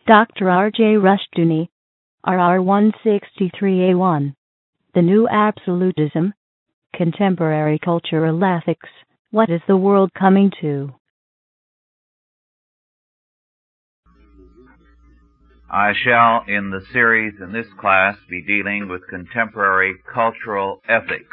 Dr. R.J. Rushdoony, RR 163A1. The New Absolutism, Contemporary Cultural Ethics, What is the World Coming to? I shall, in the series in this class, be dealing with contemporary cultural ethics.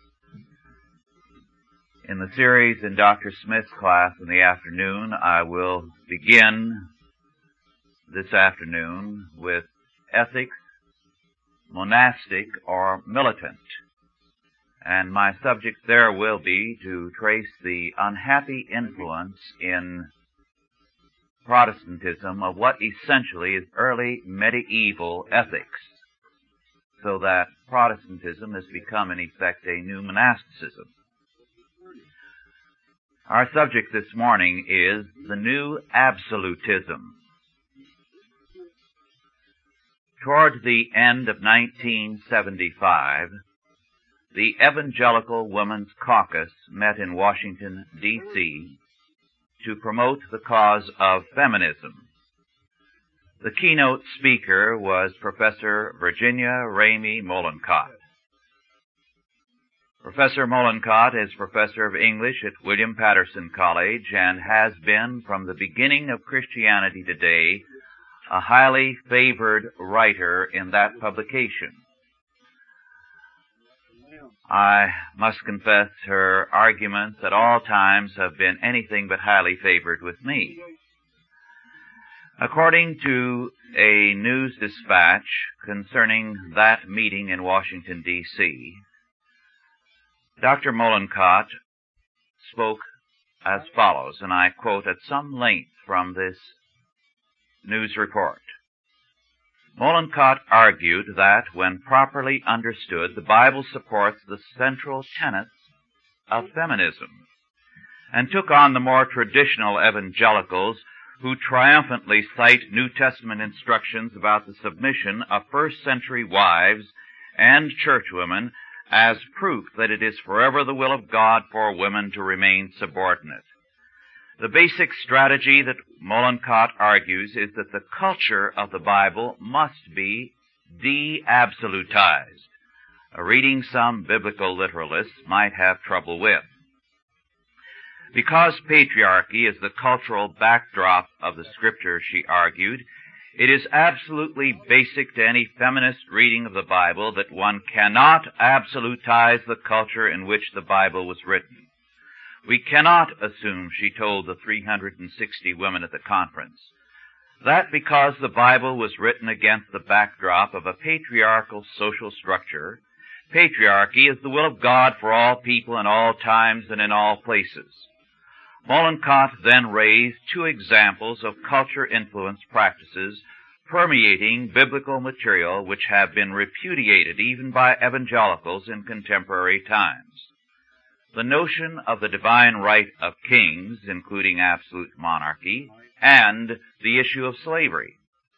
In the series in Dr. Smith's class in the afternoon, I will begin this afternoon with ethics, monastic or militant. And my subject there will be to trace the unhappy influence in Protestantism of what essentially is early medieval ethics, so that Protestantism has become in effect a new monasticism. Our subject this morning is the new absolutism. Toward the end of 1975, the Evangelical Women's Caucus met in Washington, D.C., to promote the cause of feminism. The keynote speaker was Professor Virginia Ramey Mollenkott. Professor Mollenkott is professor of English at William Patterson College and has been, from the beginning of Christianity Today, a highly favored writer in that publication. I must confess her arguments at all times have been anything but highly favored with me. According to a news dispatch concerning that meeting in Washington, D.C., Dr. Mollenkott spoke as follows, and I quote at some length from this news report. Mollenkott argued that, when properly understood, the Bible supports the central tenets of feminism, and took on the more traditional evangelicals who triumphantly cite New Testament instructions about the submission of first-century wives and churchwomen as proof that it is forever the will of God for women to remain subordinate. The basic strategy that Mollenkott argues is that the culture of the Bible must be de-absolutized, a reading some biblical literalists might have trouble with. Because patriarchy is the cultural backdrop of the Scripture, she argued, it is absolutely basic to any feminist reading of the Bible that one cannot absolutize the culture in which the Bible was written. We cannot assume, she told the 360 women at the conference, that because the Bible was written against the backdrop of a patriarchal social structure, patriarchy is the will of God for all people in all times and in all places. Mollenkott then raised two examples of culture-influenced practices permeating biblical material which have been repudiated even by evangelicals in contemporary times. The notion of the divine right of kings, including absolute monarchy, and the issue of slavery.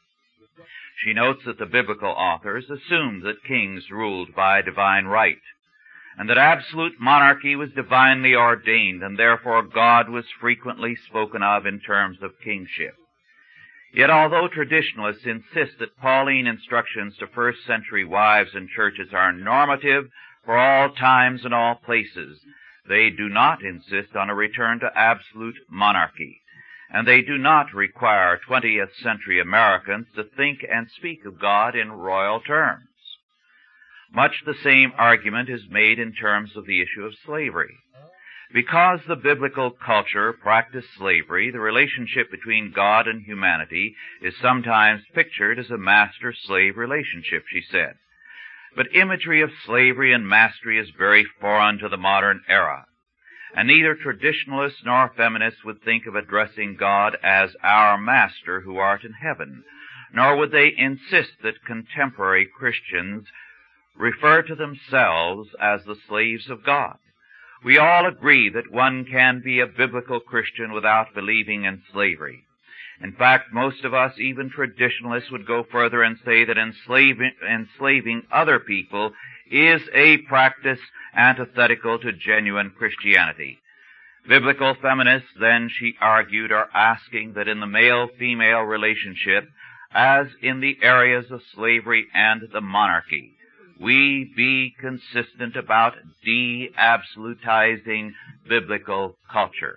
She notes that the biblical authors assumed that kings ruled by divine right, and that absolute monarchy was divinely ordained, and therefore God was frequently spoken of in terms of kingship. Yet although traditionalists insist that Pauline instructions to first-century wives and churches are normative for all times and all places, they do not insist on a return to absolute monarchy, and they do not require 20th century Americans to think and speak of God in royal terms. Much the same argument is made in terms of the issue of slavery. Because the biblical culture practiced slavery, the relationship between God and humanity is sometimes pictured as a master-slave relationship, she said. But imagery of slavery and mastery is very foreign to the modern era, and neither traditionalists nor feminists would think of addressing God as our master who art in heaven, nor would they insist that contemporary Christians refer to themselves as the slaves of God. We all agree that one can be a biblical Christian without believing in slavery. In fact, most of us, even traditionalists, would go further and say that enslaving other people is a practice antithetical to genuine Christianity. Biblical feminists, then, she argued, are asking that in the male-female relationship, as in the areas of slavery and the monarchy, we be consistent about de-absolutizing biblical culture.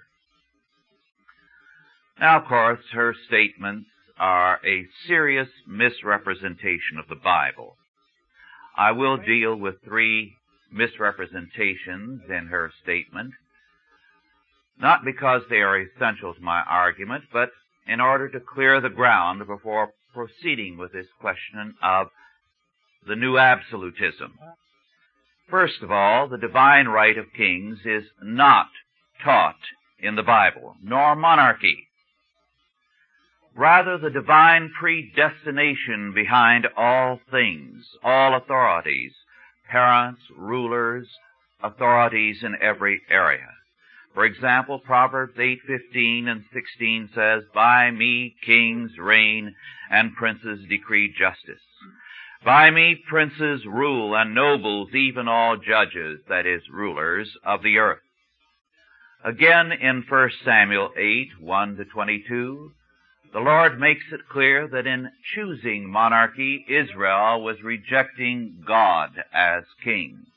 Now, of course, her statements are a serious misrepresentation of the Bible. I will deal with 3 misrepresentations in her statement, not because they are essential to my argument, but in order to clear the ground before proceeding with this question of the new absolutism. First of all, the divine right of kings is not taught in the Bible, nor monarchy. Rather, the divine predestination behind all things, all authorities, parents, rulers, authorities in every area. For example, Proverbs 8:15 and 16 says, "By me kings reign, and princes decree justice. By me princes rule, and nobles, even all judges," that is, rulers of the earth. Again, in 1 Samuel 8:1-22, the Lord makes it clear that in choosing monarchy, Israel was rejecting God as king.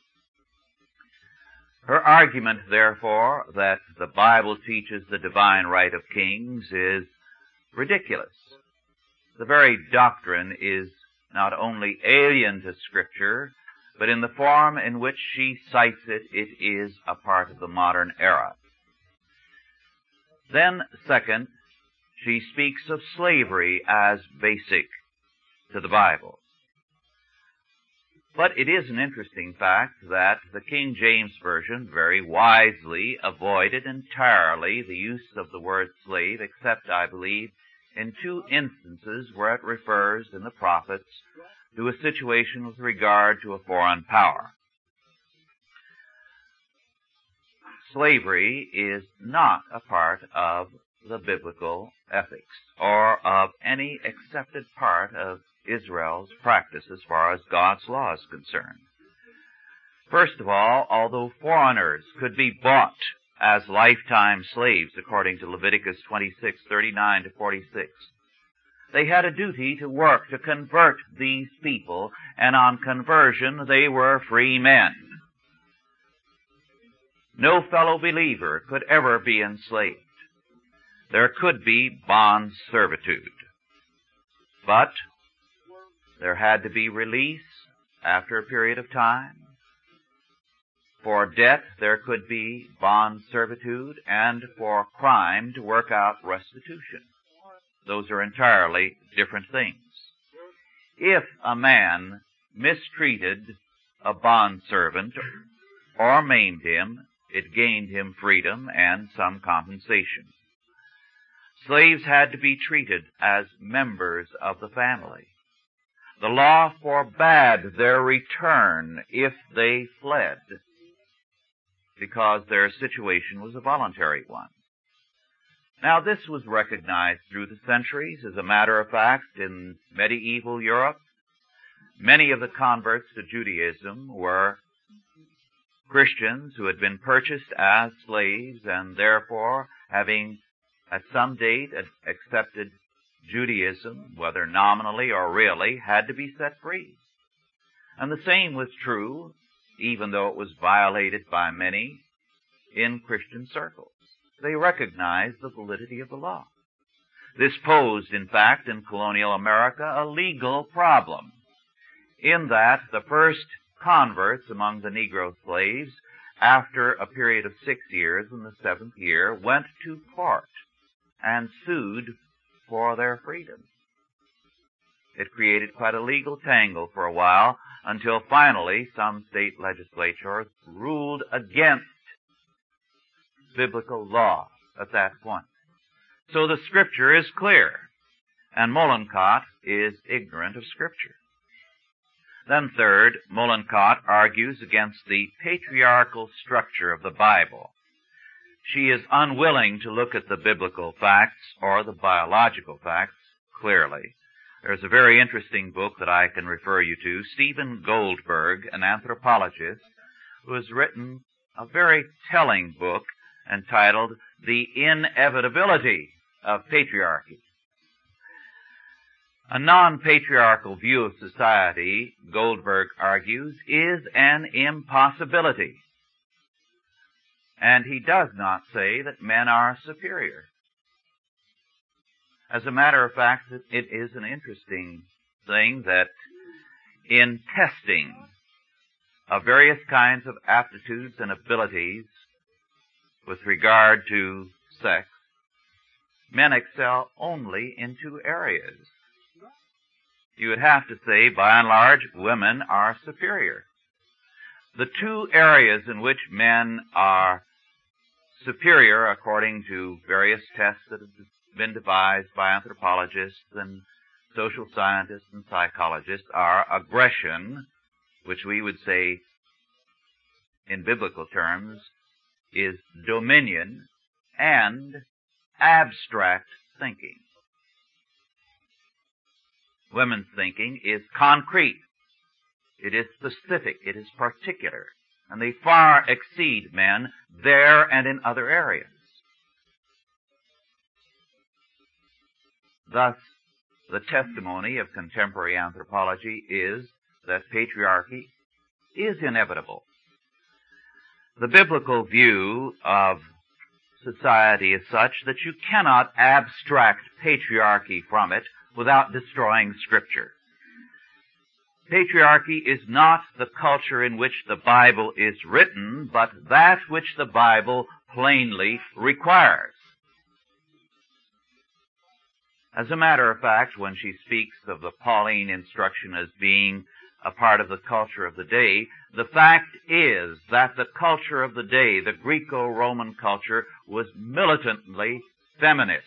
Her argument, therefore, that the Bible teaches the divine right of kings is ridiculous. The very doctrine is not only alien to Scripture, but in the form in which she cites it, it is a part of the modern era. Then, second, she speaks of slavery as basic to the Bible. But it is an interesting fact that the King James Version very wisely avoided entirely the use of the word slave, except, I believe, in 2 instances where it refers in the prophets to a situation with regard to a foreign power. Slavery is not a part of the biblical ethics or of any accepted part of Israel's practice as far as God's law is concerned. First of all, although foreigners could be bought as lifetime slaves according to Leviticus 26:39-46, they had a duty to work to convert these people, and on conversion they were free men. No fellow believer could ever be enslaved. There could be bond servitude, but there had to be release after a period of time. For debt, there could be bond servitude, and for crime, to work out restitution. Those are entirely different things. If a man mistreated a bondservant or maimed him, it gained him freedom and some compensation. Slaves had to be treated as members of the family. The law forbade their return if they fled, because their situation was a voluntary one. Now, this was recognized through the centuries. As a matter of fact, in medieval Europe, many of the converts to Judaism were Christians who had been purchased as slaves and therefore, having at some date accepted Judaism, whether nominally or really, had to be set free. And the same was true, even though it was violated by many, in Christian circles. They recognized the validity of the law. This posed, in fact, in colonial America, a legal problem, in that the first converts among the Negro slaves, after a period of 6 years, in the 7th year, went to court and sued for their freedom. It created quite a legal tangle for a while, until finally some state legislatures ruled against biblical law at that point. So the Scripture is clear, and Mollenkott is ignorant of Scripture. Then third, Mollenkott argues against the patriarchal structure of the Bible. She is unwilling to look at the biblical facts or the biological facts clearly. There's a very interesting book that I can refer you to. Stephen Goldberg, an anthropologist, who has written a very telling book entitled The Inevitability of Patriarchy. A non-patriarchal view of society, Goldberg argues, is an impossibility. And he does not say that men are superior. As a matter of fact, it is an interesting thing that in testing of various kinds of aptitudes and abilities with regard to sex, men excel only in two areas. You would have to say, by and large, women are superior. The two areas in which men are superior, according to various tests that have been devised by anthropologists and social scientists and psychologists, are aggression, which we would say in biblical terms is dominion, and abstract thinking. Women's thinking is concrete. It is specific. It is particular. And they far exceed men there and in other areas. Thus, the testimony of contemporary anthropology is that patriarchy is inevitable. The biblical view of society is such that you cannot abstract patriarchy from it without destroying Scripture. Patriarchy is not the culture in which the Bible is written, but that which the Bible plainly requires. As a matter of fact, when she speaks of the Pauline instruction as being a part of the culture of the day, the fact is that the culture of the day, the Greco-Roman culture, was militantly feminist.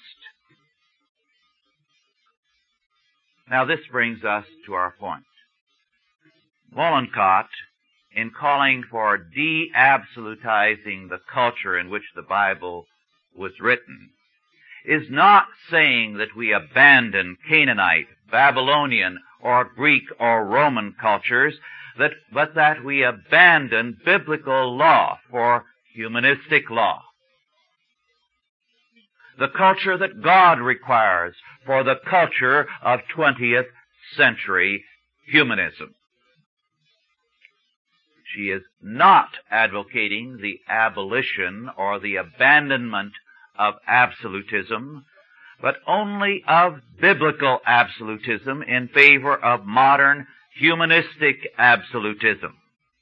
Now this brings us to our point. Wollencott, in calling for de-absolutizing the culture in which the Bible was written, is not saying that we abandon Canaanite, Babylonian, or Greek or Roman cultures, but that we abandon biblical law for humanistic law. The culture that God requires for the culture of 20th century humanism. She is not advocating the abolition or the abandonment of absolutism, but only of biblical absolutism in favor of modern humanistic absolutism.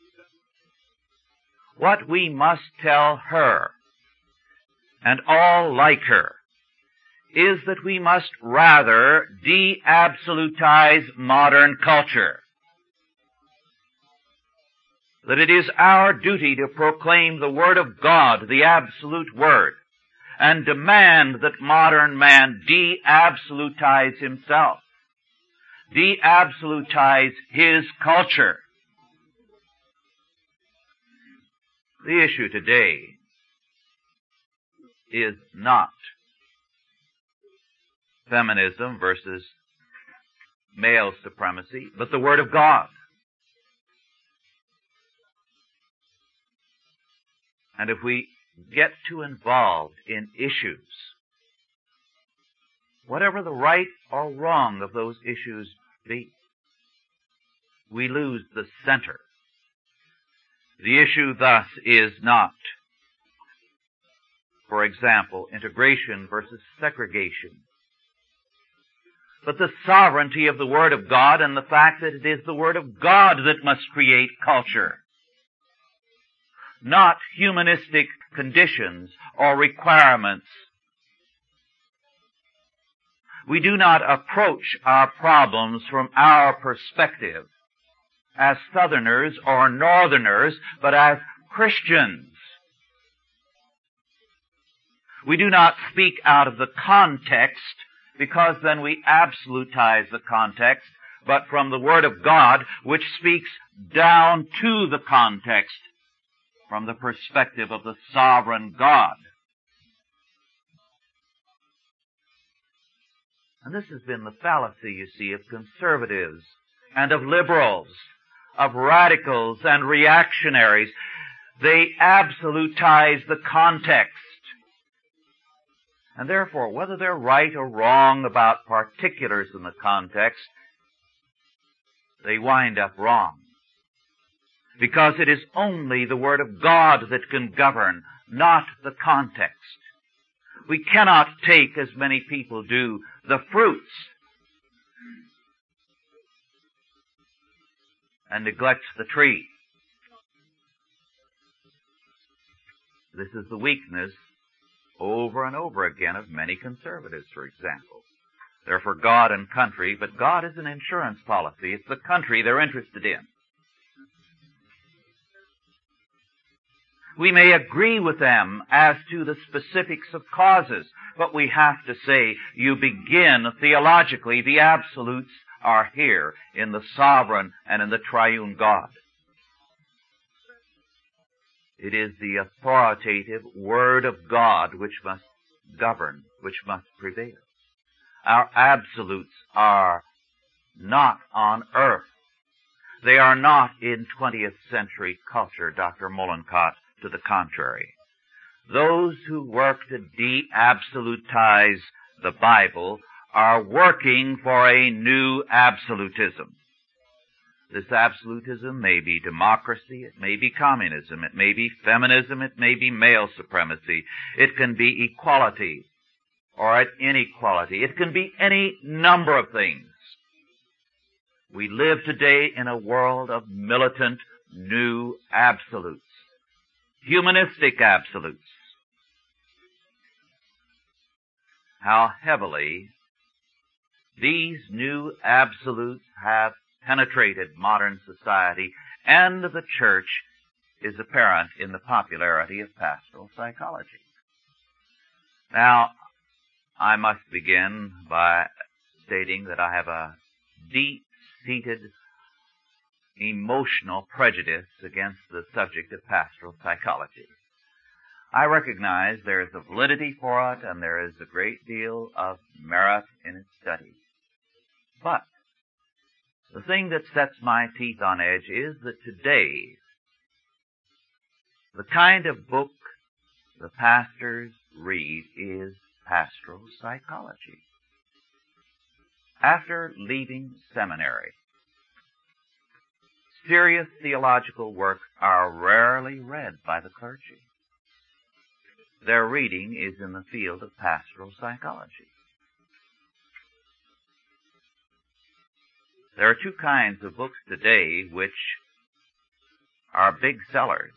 What we must tell her, and all like her, is that we must rather de-absolutize modern culture. That it is our duty to proclaim the Word of God, the absolute Word, and demand that modern man de-absolutize himself, de-absolutize his culture. The issue today is not feminism versus male supremacy, but the Word of God. And if we get too involved in issues, whatever the right or wrong of those issues be, we lose the center. The issue thus is not, for example, integration versus segregation, but the sovereignty of the Word of God and the fact that it is the Word of God that must create culture, not humanistic conditions or requirements. We do not approach our problems from our perspective as Southerners or Northerners, but as Christians. We do not speak out of the context, because then we absolutize the context, but from the Word of God, which speaks down to the context from the perspective of the sovereign God. And this has been the fallacy, you see, of conservatives and of liberals, of radicals and reactionaries. They absolutize the context. And therefore, whether they're right or wrong about particulars in the context, they wind up wrong. Because it is only the Word of God that can govern, not the context. We cannot take, as many people do, the fruits and neglect the tree. This is the weakness over and over again of many conservatives, for example. They're for God and country, but God is an insurance policy. It's the country they're interested in. We may agree with them as to the specifics of causes, but we have to say, you begin theologically, the absolutes are here in the sovereign and in the triune God. It is the authoritative Word of God which must govern, which must prevail. Our absolutes are not on earth. They are not in 20th century culture, Dr. Mollenkott, to the contrary. Those who work to de-absolutize the Bible are working for a new absolutism. This absolutism may be democracy, it may be communism, it may be feminism, it may be male supremacy, it can be equality or inequality, it can be any number of things. We live today in a world of militant new absolutes, humanistic absolutes. How heavily these new absolutes have penetrated modern society, and the church is apparent in the popularity of pastoral psychology. Now, I must begin by stating that I have a deep-seated emotional prejudice against the subject of pastoral psychology. I recognize there is a validity for it, and there is a great deal of merit in its study. But the thing that sets my teeth on edge is that today, the kind of book the pastors read is pastoral psychology. After leaving seminary, serious theological works are rarely read by the clergy. Their reading is in the field of pastoral psychology. There are two kinds of books today which are big sellers.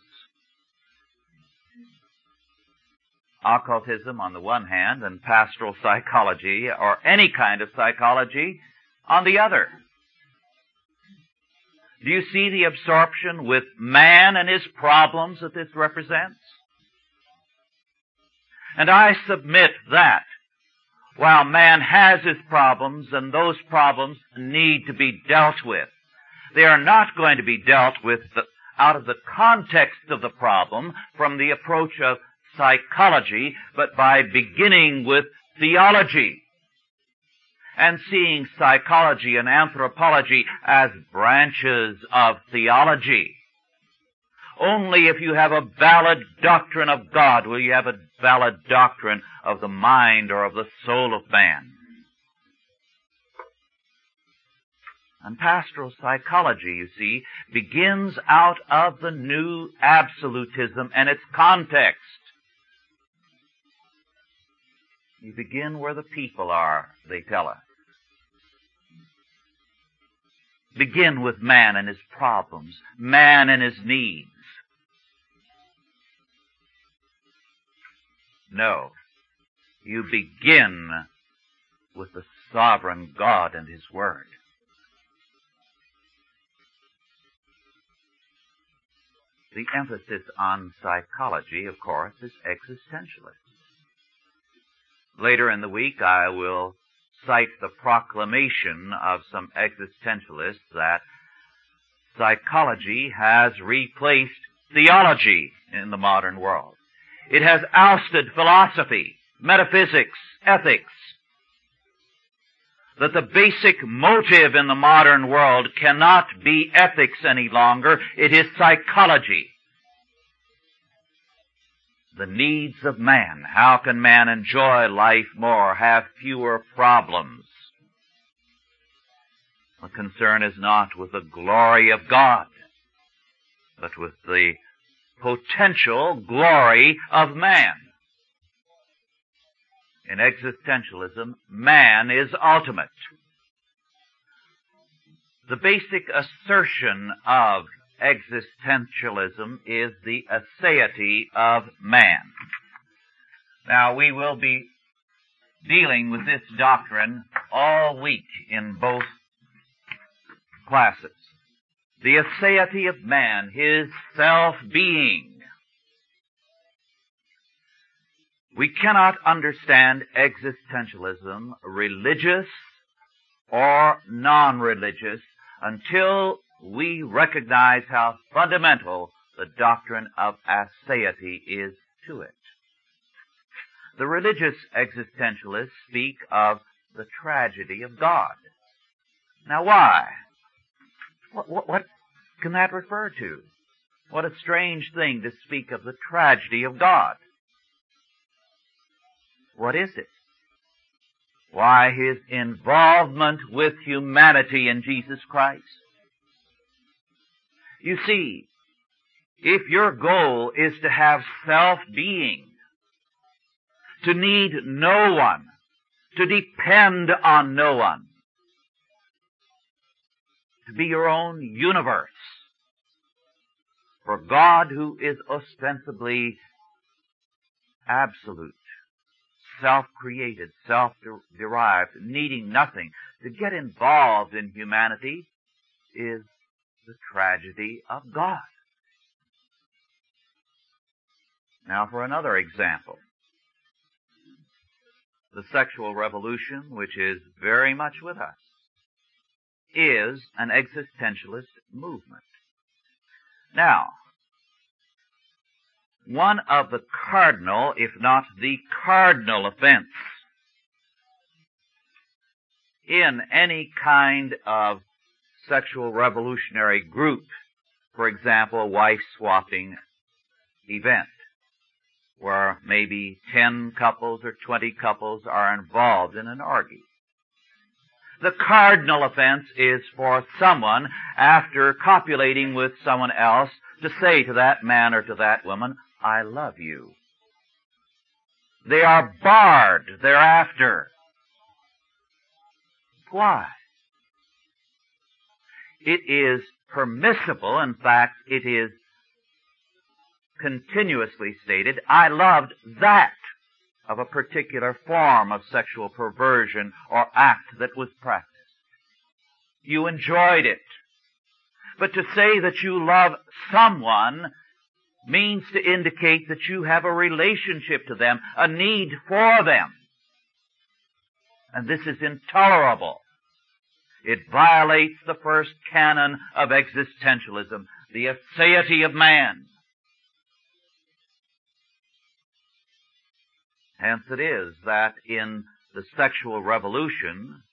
Occultism on the one hand and pastoral psychology, or any kind of psychology, on the other. Do you see the absorption with man and his problems that this represents? And I submit that while man has his problems and those problems need to be dealt with, they are not going to be dealt with out of the context of the problem from the approach of psychology, but by beginning with theology and seeing psychology and anthropology as branches of theology. Only if you have a valid doctrine of God will you have a valid doctrine of the mind or of the soul of man. And pastoral psychology, you see, begins out of the new absolutism and its context. You begin where the people are, they tell us. Begin with man and his problems, man and his needs. No, you begin with the sovereign God and His Word. The emphasis on psychology, of course, is existentialist. Later in the week, I will cite the proclamation of some existentialists that psychology has replaced theology in the modern world. It has ousted philosophy, metaphysics, ethics. That the basic motive in the modern world cannot be ethics any longer. It is psychology. the needs of man. How can man enjoy life more, have fewer problems? The concern is not with the glory of God, but with the potential glory of man. In existentialism, man is ultimate. The basic assertion of existentialism is the aseity of man. Now, we will be dealing with this doctrine all week in both classes. The aseity of man, his self-being. We cannot understand existentialism, religious or non-religious, until we recognize how fundamental the doctrine of aseity is to it. The religious existentialists speak of the tragedy of God. Now why? What can that refer to? What a strange thing to speak of the tragedy of God. What is it? Why, his involvement with humanity in Jesus Christ. You see, if your goal is to have self-being, to need no one, to depend on no one, to be your own universe, for God, who is ostensibly absolute, self-created, self-derived, needing nothing, to get involved in humanity is the tragedy of God. Now for another example. The sexual revolution, which is very much with us, is an existentialist movement. Now, one of the cardinal, if not the cardinal offense in any kind of sexual revolutionary group, for example, a wife-swapping event, where maybe 10 couples or 20 couples are involved in an orgy. The cardinal offense is for someone, after copulating with someone else, to say to that man or to that woman, I love you. They are barred thereafter. Why? It is permissible, in fact, it is continuously stated, I loved that of a particular form of sexual perversion or act that was practiced. You enjoyed it. But to say that you love someone means to indicate that you have a relationship to them, a need for them. And this is intolerable. It violates the first canon of existentialism, the aseity of man. Hence it is that in the sexual revolution,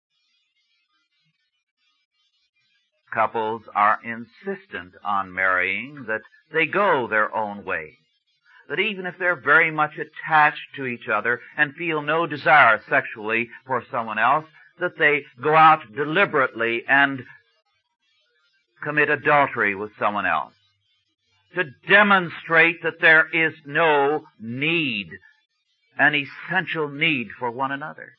couples are insistent on marrying, that they go their own way. That even if they're very much attached to each other and feel no desire sexually for someone else, that they go out deliberately and commit adultery with someone else. To demonstrate that there is no need, an essential need for one another.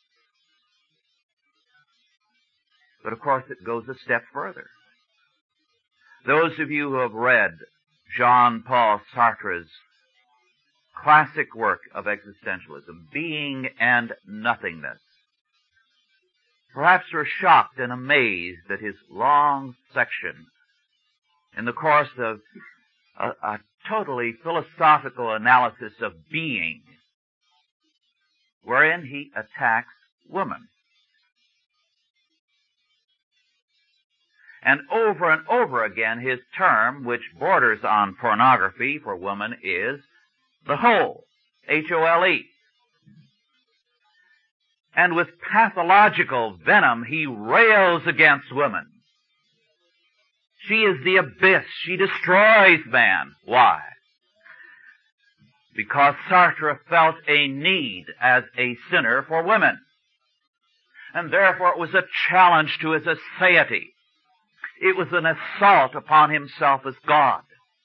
But of course it goes a step further. Those of you who have read Jean-Paul Sartre's classic work of existentialism, Being and Nothingness, perhaps were shocked and amazed at his long section in the course of a totally philosophical analysis of being, wherein he attacks woman. And over again, his term, which borders on pornography for woman, is the whole, H-O-L-E. And with pathological venom, he rails against woman. She is the abyss. She destroys man. Why? because Sartre felt a need as a sinner for women. And therefore it was a challenge to his aseity. It was an assault upon himself as God.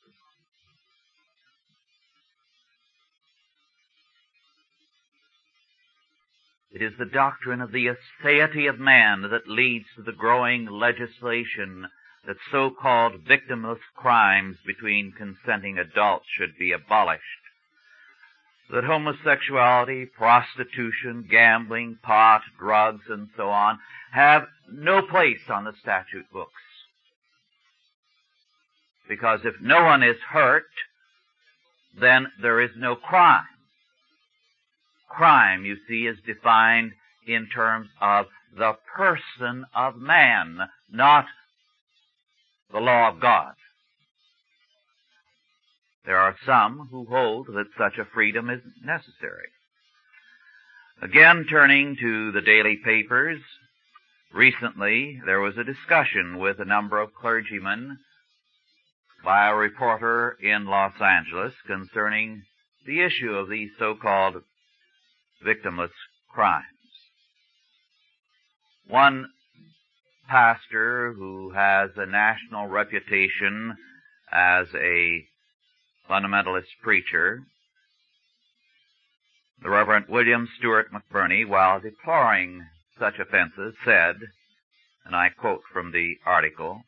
It is the doctrine of the aseity of man that leads to the growing legislation that so-called victimless crimes between consenting adults should be abolished. That homosexuality, prostitution, gambling, pot, drugs, and so on have no place on the statute books. Because if no one is hurt, then there is no crime. Crime, you see, is defined in terms of the person of man, not the law of God. There are some who hold that such a freedom is necessary. Again, turning to the daily papers, recently there was a discussion with a number of clergymen by a reporter in Los Angeles concerning the issue of these so-called victimless crimes. One pastor who has a national reputation as a fundamentalist preacher, the Reverend William Stewart McBurney, while deploring such offenses, said, and I quote from the article,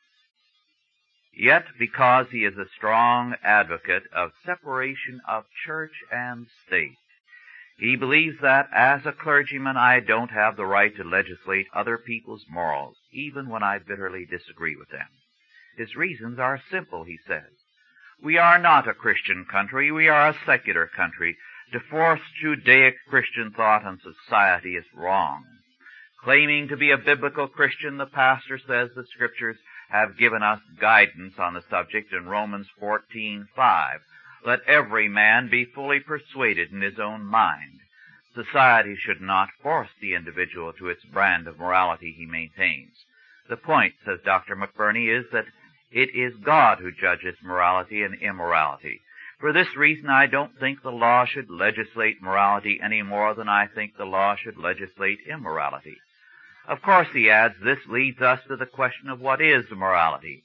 "Yet because he is a strong advocate of separation of church and state, he believes that as a clergyman I don't have the right to legislate other people's morals, even when I bitterly disagree with them. His reasons are simple," he says. "We are not a Christian country, we are a secular country. To force Judaic Christian thought on society is wrong. Claiming to be a biblical Christian, the pastor says the Scriptures have given us guidance on the subject in Romans 14:5. Let every man be fully persuaded in his own mind. Society should not force the individual to its brand of morality he maintains. The point," says Dr. McBurney, "is that it is God who judges morality and immorality. For this reason, I don't think the law should legislate morality any more than I think the law should legislate immorality. Of course," he adds, "this leads us to the question of what is morality.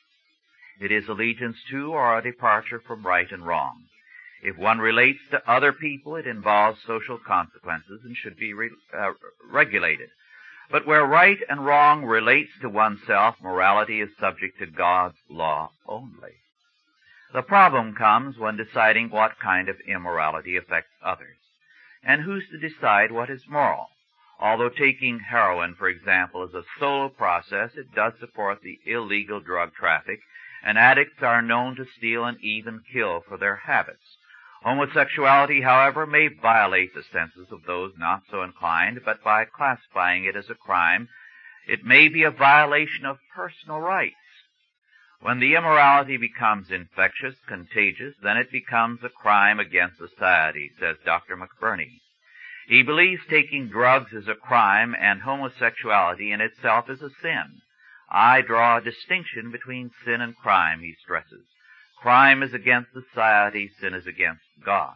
It is allegiance to or a departure from right and wrong. If one relates to other people, it involves social consequences and should be regulated. But where right and wrong relates to oneself, morality is subject to God's law only. The problem comes when deciding what kind of immorality affects others. And who's to decide what is moral? Although taking heroin, for example, is a solo process, it does support the illegal drug traffic, and addicts are known to steal and even kill for their habits. Homosexuality, however, may violate the senses of those not so inclined, but by classifying it as a crime, it may be a violation of personal rights. When the immorality becomes infectious, contagious, then it becomes a crime against society," says Dr. McBurney. He believes taking drugs is a crime and homosexuality in itself is a sin. "I draw a distinction between sin and crime," he stresses. "Crime is against society, sin is against God."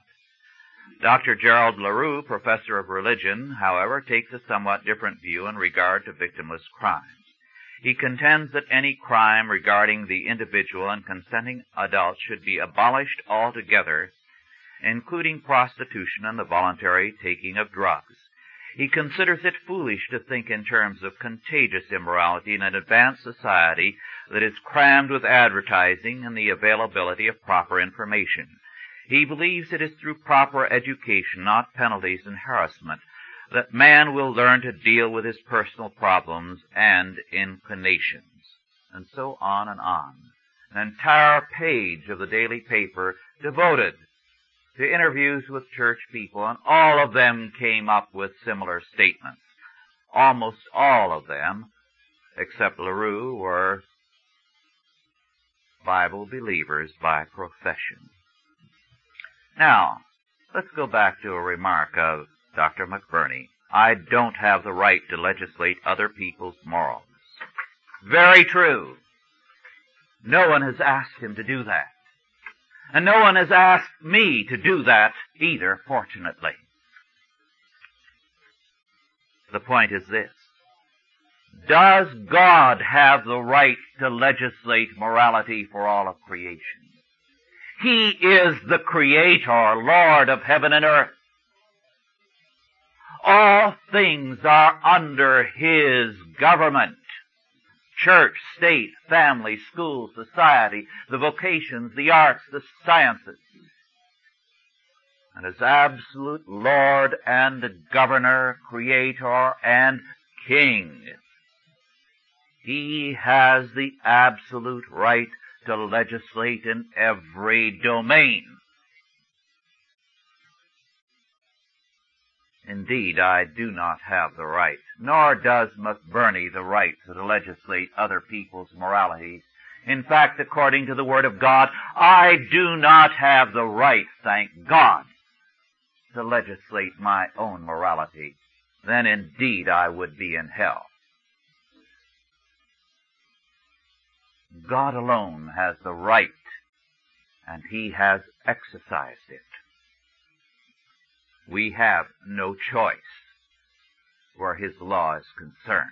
Dr. Gerald LaRue, professor of religion, however, takes a somewhat different view in regard to victimless crimes. He contends that any crime regarding the individual and consenting adults should be abolished altogether, including prostitution and the voluntary taking of drugs. He considers it foolish to think in terms of contagious immorality in an advanced society that is crammed with advertising and the availability of proper information. He believes it is through proper education, not penalties and harassment, that man will learn to deal with his personal problems and inclinations. And so on and on. An entire page of the daily paper devoted to interviews with church people, and all of them came up with similar statements. Almost all of them, except LaRue, were Bible believers by profession. Now, let's go back to a remark of Dr. McBurney. "I don't have the right to legislate other people's morals." Very true. No one has asked him to do that. And no one has asked me to do that either, fortunately. The point is this. Does God have the right to legislate morality for all of creation? He is the Creator, Lord of heaven and earth. All things are under His government. Church, state, family, school, society, the vocations, the arts, the sciences. And as absolute Lord and Governor, Creator and King, He has the absolute right to legislate in every domain. Indeed, I do not have the right, nor does McBurney the right to legislate other people's moralities. In fact, according to the Word of God, I do not have the right, thank God, to legislate my own morality. Then indeed I would be in hell. God alone has the right, and He has exercised it. We have no choice where His law is concerned.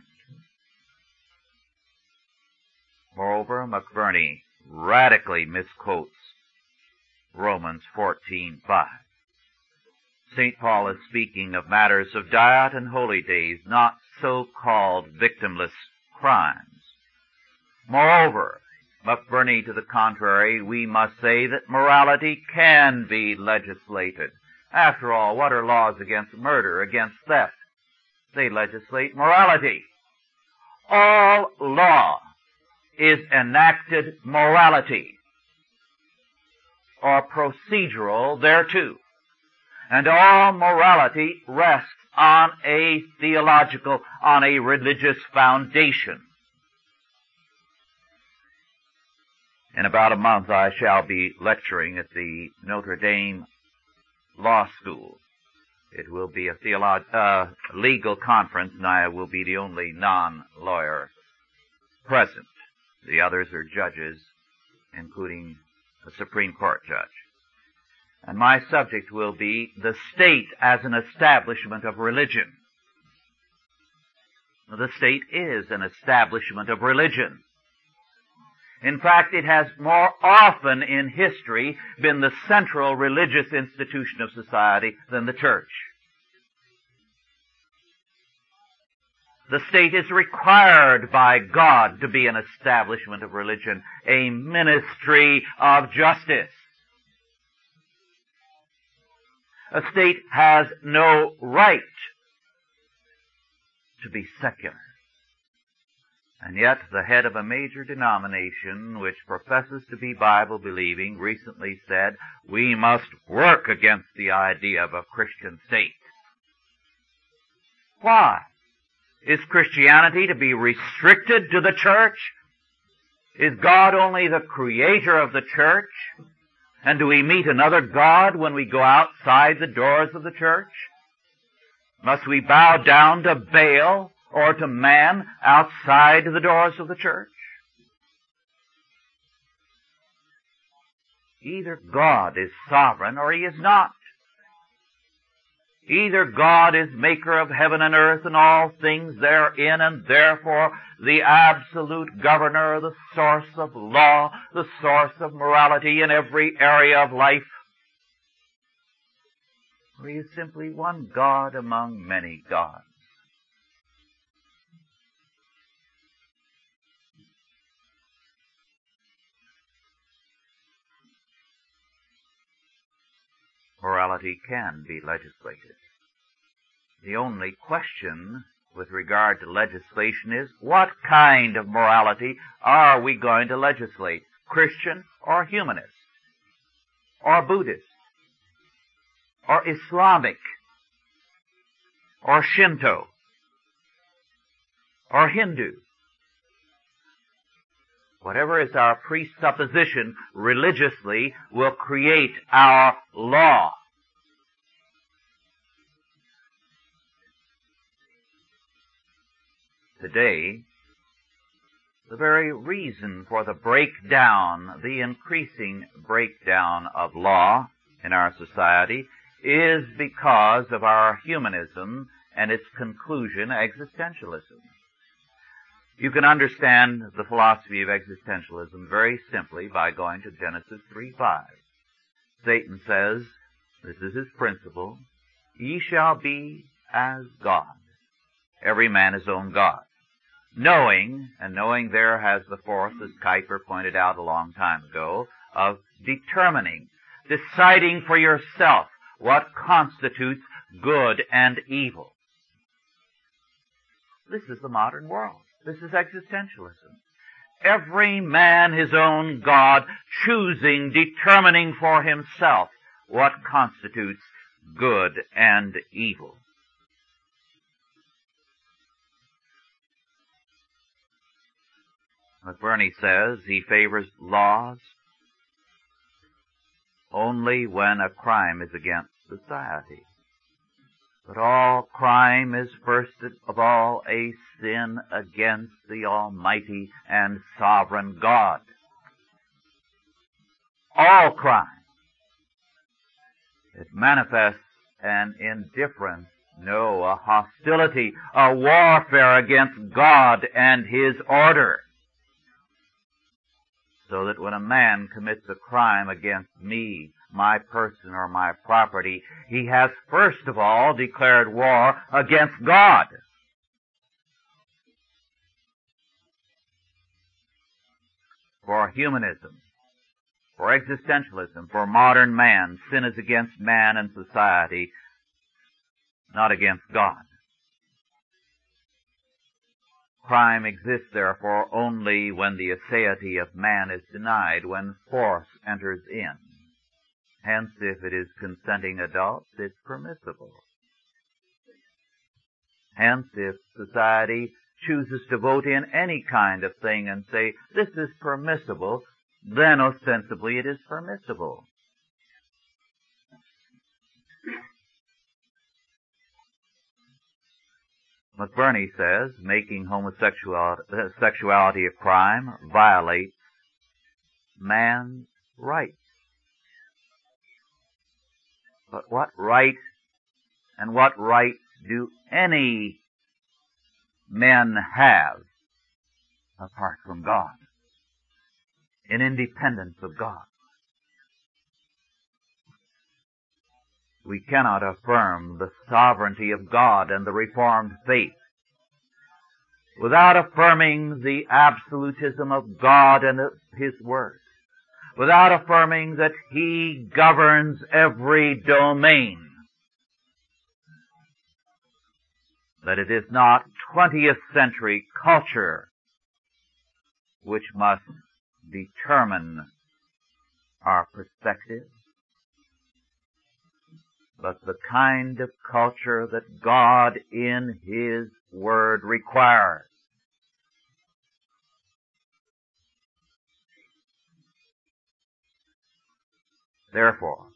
Moreover, McBurney radically misquotes Romans 14:5. St. Paul is speaking of matters of diet and holy days, not so-called victimless crimes. Moreover, McBurney to the contrary, we must say that morality can be legislated. After all, what are laws against murder, against theft? They legislate morality. All law is enacted morality, or procedural thereto. And all morality rests on a theological, on a religious foundation. In about a month I shall be lecturing at the Notre Dame Law School. It will be a legal conference, and I will be the only non-lawyer present. The others are judges, including a Supreme Court judge. And my subject will be the state as an establishment of religion. The state is an establishment of religion. In fact, it has more often in history been the central religious institution of society than the church. The state is required by God to be an establishment of religion, a ministry of justice. A state has no right to be secular. And yet the head of a major denomination which professes to be Bible-believing recently said, we must work against the idea of a Christian state. Why? Is Christianity to be restricted to the church? Is God only the creator of the church? And do we meet another God when we go outside the doors of the church? Must we bow down to Baal or to man outside the doors of the church? Either God is sovereign or He is not. Either God is maker of heaven and earth and all things therein, and therefore the absolute governor, the source of law, the source of morality in every area of life, or He is simply one God among many gods. Morality can be legislated. The only question with regard to legislation is, what kind of morality are we going to legislate? Christian or humanist? Or Buddhist? Or Islamic? Or Shinto? Or Hindu? Whatever is our presupposition religiously will create our law. Today, The very reason for the breakdown, the increasing breakdown of law in our society is because of our humanism and its conclusion, existentialism. You can understand the philosophy of existentialism very simply by going to Genesis 3:5. Satan says, this is his principle, ye shall be as God, every man his own God. Knowing there has the force, as Kuyper pointed out a long time ago, of determining, deciding for yourself what constitutes good and evil. This is the modern world. This is existentialism. Every man his own God, choosing, determining for himself what constitutes good and evil. McBurney says he favors laws only when a crime is against society. But all crime is first of all a sin against the Almighty and Sovereign God. All crime. It manifests an indifference, no, a hostility, a warfare against God and His order. So that when a man commits a crime against me, my person, or my property, he has first of all declared war against God. For humanism, for existentialism, for modern man, sin is against man and society, not against God. Crime exists, therefore, only when the aseity of man is denied, when force enters in. Hence, if it is consenting adults, it's permissible. Hence, if society chooses to vote in any kind of thing and say, this is permissible, then ostensibly it is permissible. McBurney says, making homosexuality a crime violates man's rights. But what right and what rights do any men have apart from God, in independence of God? We cannot affirm the sovereignty of God and the Reformed faith without affirming the absolutism of God and His Word, without affirming that He governs every domain, that it is not 20th century culture which must determine our perspective, but the kind of culture that God in His Word requires. Therefore,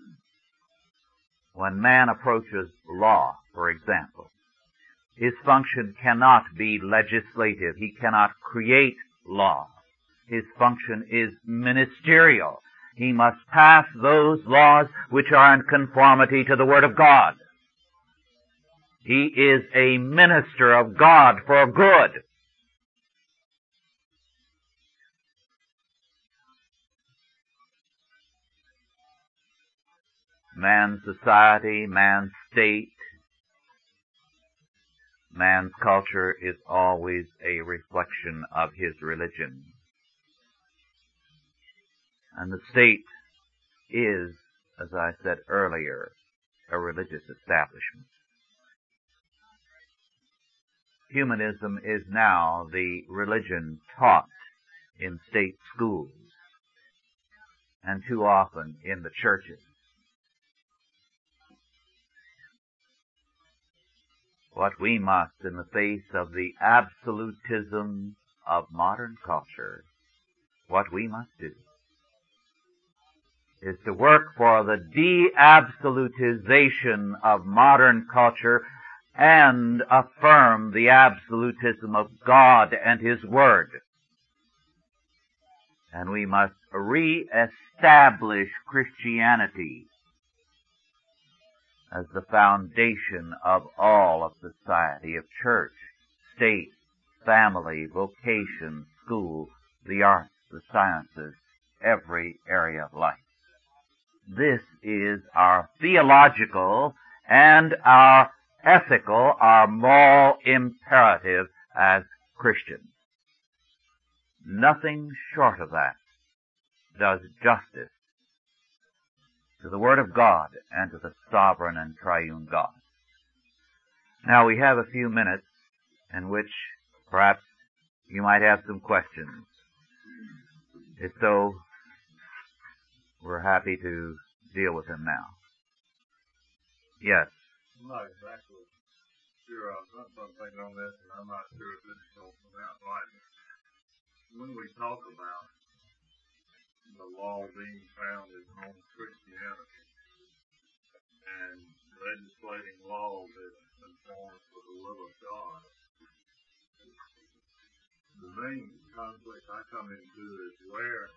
when man approaches law, for example, his function cannot be legislative. He cannot create law. His function is ministerial. He must pass those laws which are in conformity to the Word of God. He is a minister of God for good. Man's society, man's state, man's culture is always a reflection of his religion. And the state is, as I said earlier, a religious establishment. Humanism is now the religion taught in state schools and too often in the churches. What we must, in the face of the absolutism of modern culture, what we must do is to work for the de-absolutization of modern culture and affirm the absolutism of God and His Word. and we must re-establish Christianity as the foundation of all of society, of church, state, family, vocation, school, the arts, the sciences, every area of life. This is our theological and our ethical, our moral imperative as Christians. Nothing short of that does justice to the Word of God and to the sovereign and triune God. Now we have a few minutes in which perhaps you might have some questions. If so, we're happy to deal with them now. Yes. I'm not exactly sure. I was thinking on this, and I'm not sure if this is going to come out right. When we talk about the law being founded on Christianity and legislating law that conforms with the will of God, the main conflict I come into is where,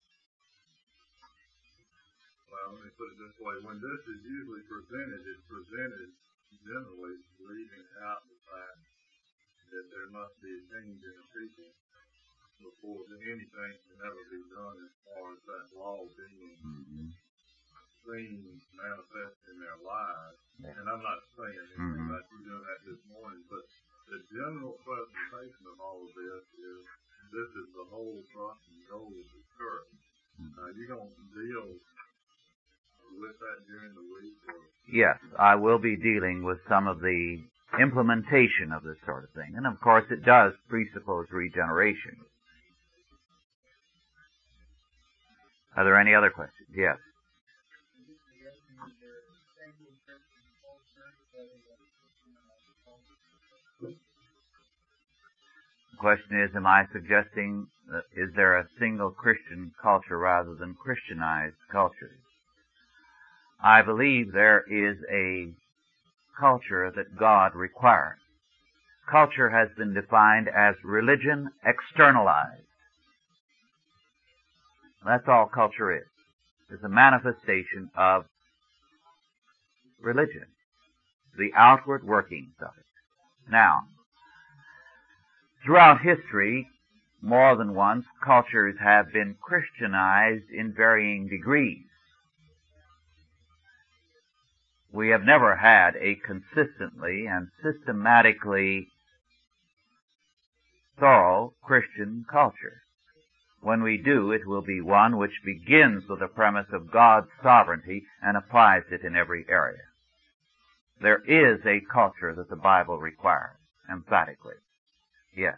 well, let me put it this way, when this is usually presented, it's presented generally leaving out the fact that there must be a change in the people before anything can ever be done as far as that law being seen manifest in their lives. And I'm not saying anything about you doing that this morning, but the general presentation of all of this is the whole thrust and goal of the church. You don't deal with that during the week? Or? Yes, I will be dealing with some of the implementation of this sort of thing. And of course it does presuppose regeneration. Are there any other questions? Yes. The question is, am I suggesting that is there a single Christian culture rather than Christianized cultures? I believe there is a culture that God requires. Culture has been defined as religion externalized. That's all culture is. It's a manifestation of religion, the outward workings of it. Now, throughout history, more than once, cultures have been Christianized in varying degrees. We have never had a consistently and systematically thorough Christian culture. When we do, it will be one which begins with the premise of God's sovereignty and applies it in every area. There is a culture that the Bible requires, emphatically. Yes.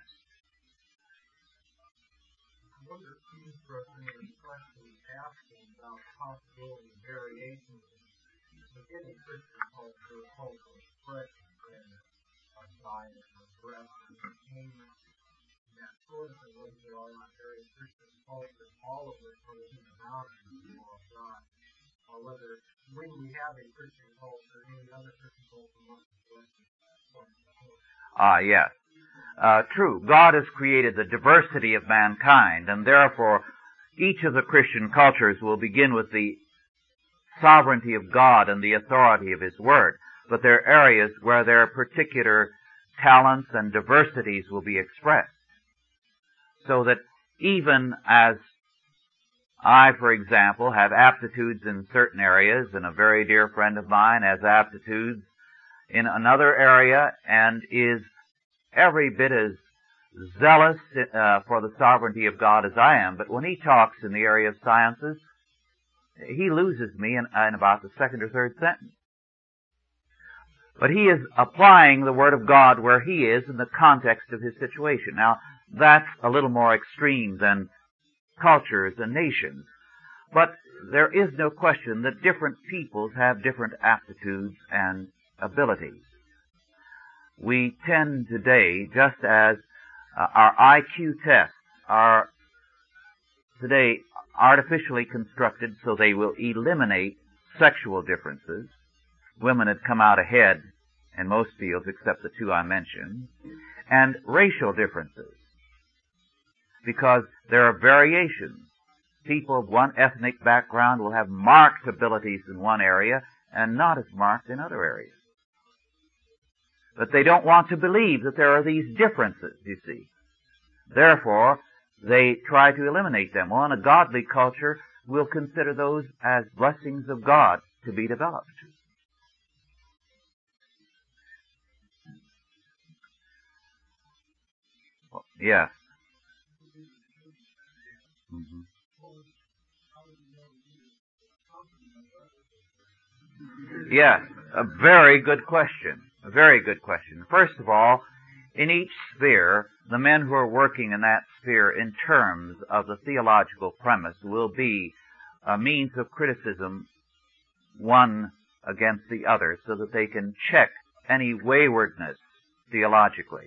I wonder if you especially asking about the possibility of variations within the Christian culture, cultural expression, and diet, and dress, and entertainment, and that sort of thing, whether there are not various Christian cultures, all of which are within the boundaries of the law of God, or whether when we have a Christian culture, any other Christian culture must be blessed. Yes. True. God has created the diversity of mankind, and therefore each of the Christian cultures will begin with the sovereignty of God and the authority of His Word. But there are areas where their particular talents and diversities will be expressed. So that even as I, for example, have aptitudes in certain areas, and a very dear friend of mine has aptitudes in another area and is every bit as zealous for the sovereignty of God as I am, but when he talks in the area of sciences, he loses me in about the second or third sentence. But he is applying the Word of God where he is in the context of his situation. Now, that's a little more extreme than cultures and nations. But there is no question that different peoples have different aptitudes and abilities. We tend today, just as our IQ tests are today artificially constructed so they will eliminate sexual differences. Women had come out ahead in most fields except the two I mentioned, and racial differences, because there are variations people of one ethnic background will have marked abilities in one area and not as marked in other areas. But they don't want to believe that there are these differences, you see. Therefore, they try to eliminate them. Well, in a godly culture, we'll consider those as blessings of God to be developed. Well, yes. Mm-hmm. Yes, a very good question. A very good question. First of all, in each sphere, the men who are working in that sphere in terms of the theological premise will be a means of criticism one against the other so that they can check any waywardness theologically.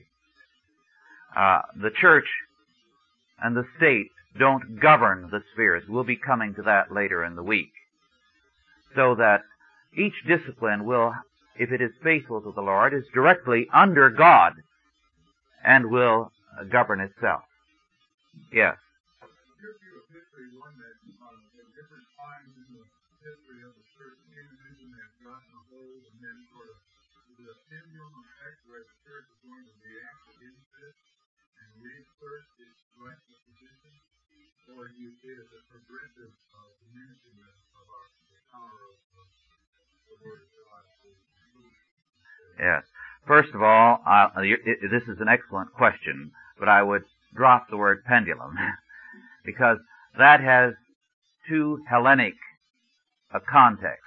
The church and the state don't govern the spheres. We'll be coming to that later in the week. So that each discipline will, if it is faithful to the Lord, is directly under God and will govern itself. Yes. Your view of history, one that at different times in the history of the church, humanism has gotten a hold, and then sort of the pendulum effect where the church is going to react against this and reassert its rightful position, or you see it as a progressive diminishing of the power of the Word of God. Yes. First of all, this is an excellent question, but I would drop the word pendulum because that has too Hellenic a context,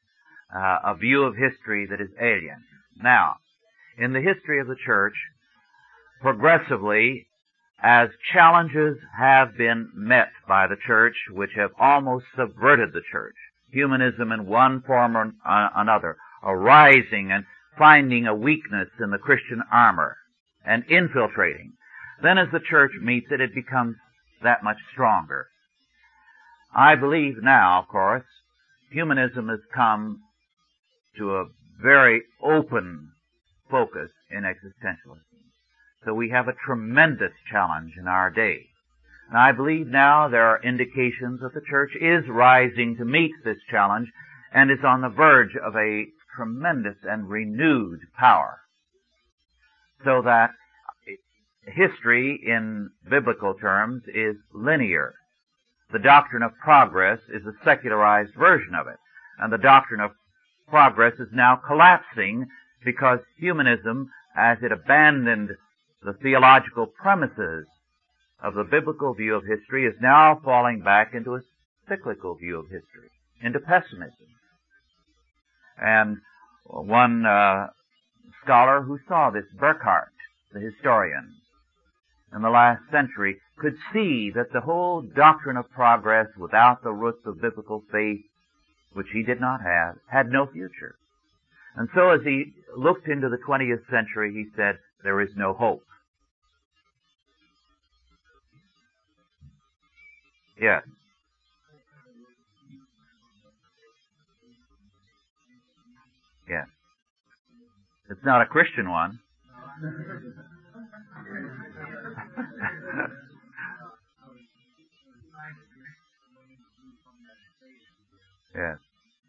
a view of history that is alien. Now, in the history of the church, progressively, as challenges have been met by the church which have almost subverted the church, humanism in one form or another, arising and finding a weakness in the Christian armor and infiltrating, then as the church meets it, it becomes that much stronger. I believe now, of course, humanism has come to a very open focus in existentialism. So we have a tremendous challenge in our day. And I believe now there are indications that the church is rising to meet this challenge and is on the verge of a tremendous and renewed power. So that history in biblical terms is linear. The doctrine of progress is a secularized version of it. And the doctrine of progress is now collapsing because humanism, as it abandoned the theological premises of the biblical view of history, is now falling back into a cyclical view of history, into pessimism. And one scholar who saw this, Burckhardt, the historian, in the last century, could see that the whole doctrine of progress without the roots of biblical faith, which he did not have, had no future. And so as he looked into the 20th century, he said, there is no hope. Yes. Yes. It's not a Christian one. Yes.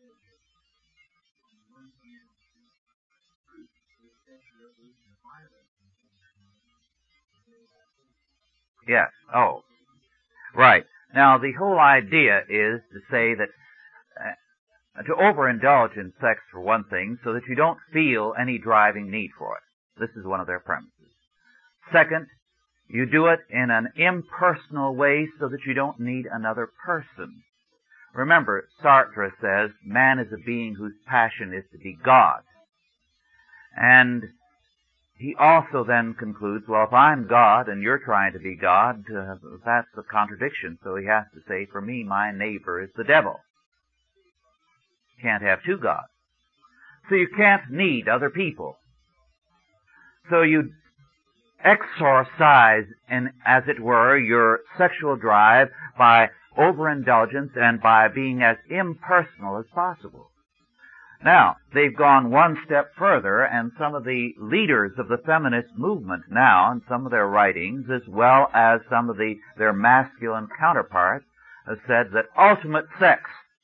Yes. Oh. Right. Now, the whole idea is to say that to overindulge in sex, for one thing, so that you don't feel any driving need for it. This is one of their premises. Second, you do it in an impersonal way so that you don't need another person. Remember, Sartre says, man is a being whose passion is to be God. And he also then concludes, well, if I'm God and you're trying to be God, that's a contradiction. So he has to say, for me, my neighbor is the devil. Can't have two gods. So you can't need other people. So you exorcise, as it were, your sexual drive by overindulgence and by being as impersonal as possible. Now, they've gone one step further, and some of the leaders of the feminist movement now, in some of their writings, as well as some of their masculine counterparts, has said that ultimate sex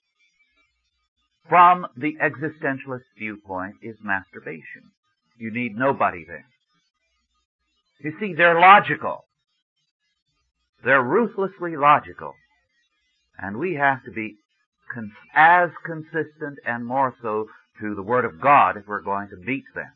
from the existentialist viewpoint is masturbation. You need nobody then. You see, they're logical. They're ruthlessly logical. And we have to be as consistent and more so to the Word of God if we're going to beat them.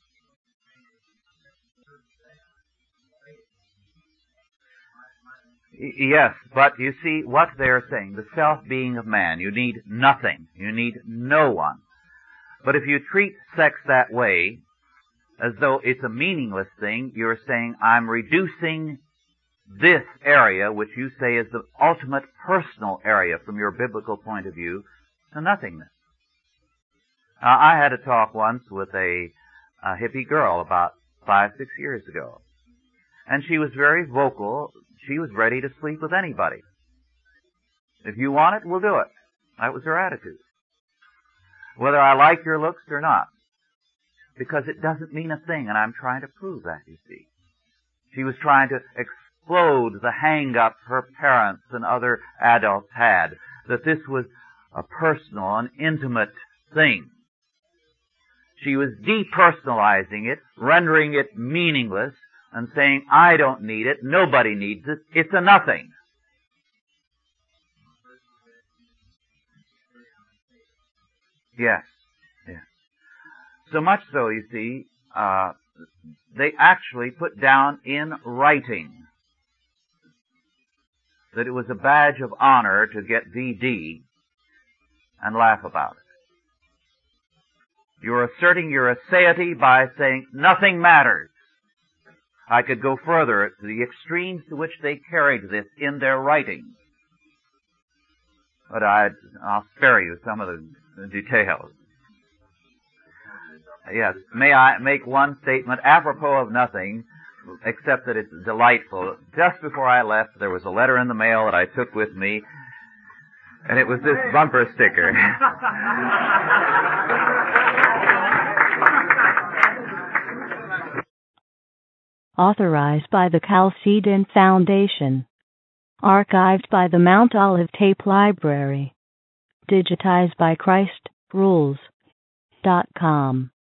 Yes, but you see what they're saying, the self-being of man. You need nothing. You need no one. But if you treat sex that way, as though it's a meaningless thing, you're saying, I'm reducing this area, which you say is the ultimate personal area from your biblical point of view, to nothingness. I had a talk once with a hippie girl about 5-6 years ago. And she was very vocal. She was ready to sleep with anybody. If you want it, we'll do it. That was her attitude. Whether I like your looks or not. Because it doesn't mean a thing, and I'm trying to prove that, you see. She was trying to explode the hang-up her parents and other adults had, that this was a personal and intimate thing. She was depersonalizing it, rendering it meaningless, and saying, I don't need it, nobody needs it, it's a nothing. Yes, yes. So much so, you see, they actually put down in writing that it was a badge of honor to get VD and laugh about it. You're asserting your aseity by saying nothing matters. I could go further to the extremes to which they carried this in their writings. But I'll spare you some of the details. Yes, may I make one statement apropos of nothing, except that it's delightful. Just before I left, there was a letter in the mail that I took with me, and it was this bumper sticker. Authorized by the Chalcedon Foundation. Archived by the Mount Olive Tape Library. Digitized by ChristRules.com.